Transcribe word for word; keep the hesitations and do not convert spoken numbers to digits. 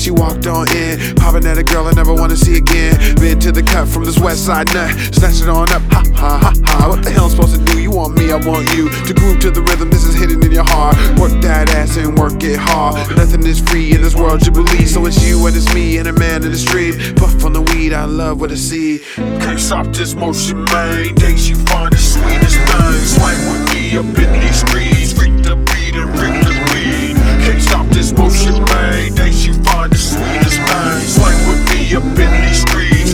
she walked on in. Popping at a girl I never wanna see again. Been to the cut from this west side nut. Snatch it on up, ha ha ha ha. What the hell I'm supposed to do? You want me, I want you. To groove to the rhythm, this is hidden in your heart. Work that ass and work it hard. Nothing is free in this world, you believe. So it's you and it's me and a man in the street. Puff on the weed, I love what I see. Can't stop this motion, man. Days you find the sweetest things. Swing with me up in these streets. Freak the beat and freak the weed. Can't stop this motion, man. Days you find the sweetest things. Swing with me up in these streets.